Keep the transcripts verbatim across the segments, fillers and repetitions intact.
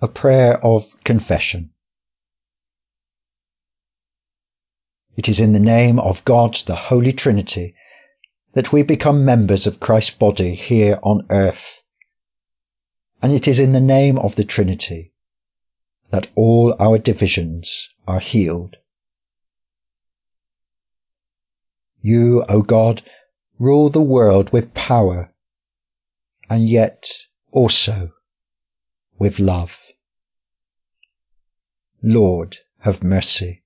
A prayer of confession. It is in the name of God, the Holy Trinity, that we become members of Christ's body here on earth. And it is in the name of the Trinity that all our divisions are healed. You, O God, rule the world with power, and yet also with love. Lord, have mercy.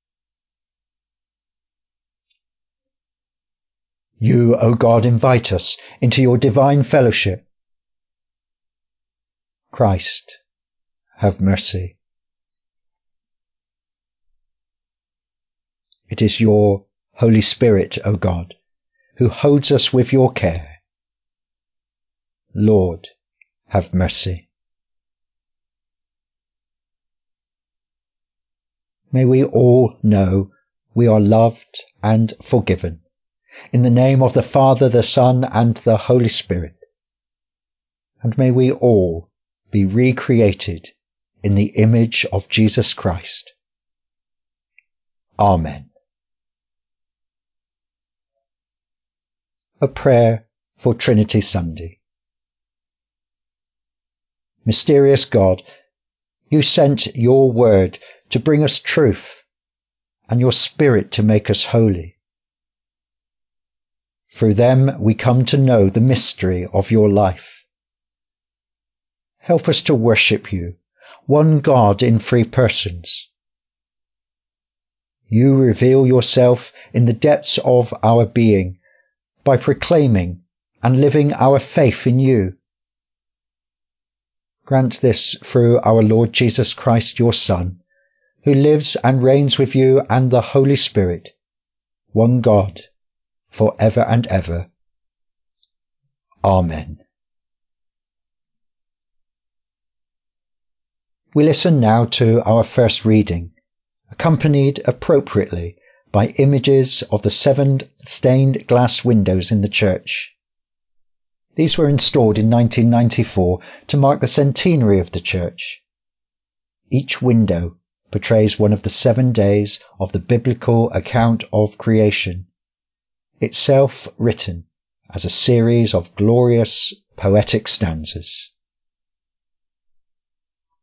You, O God, invite us into your divine fellowship. Christ, have mercy. It is your Holy Spirit, O God, who holds us with your care. Lord, have mercy. May we all know we are loved and forgiven. In the name of the Father, the Son, and the Holy Spirit. And may we all be recreated in the image of Jesus Christ. Amen. A prayer for Trinity Sunday. Mysterious God, you sent your word to bring us truth, and your Spirit to make us holy. Through them we come to know the mystery of your life. Help us to worship you, one God in three persons. You reveal yourself in the depths of our being by proclaiming and living our faith in you. Grant this through our Lord Jesus Christ, your Son, who lives and reigns with you and the Holy Spirit, one God, for ever and ever. Amen. We listen now to our first reading, accompanied appropriately by images of the seven stained glass windows in the church. These were installed in nineteen ninety-four to mark the centenary of the church. Each window portrays one of the seven days of the biblical account of creation, itself written as a series of glorious poetic stanzas.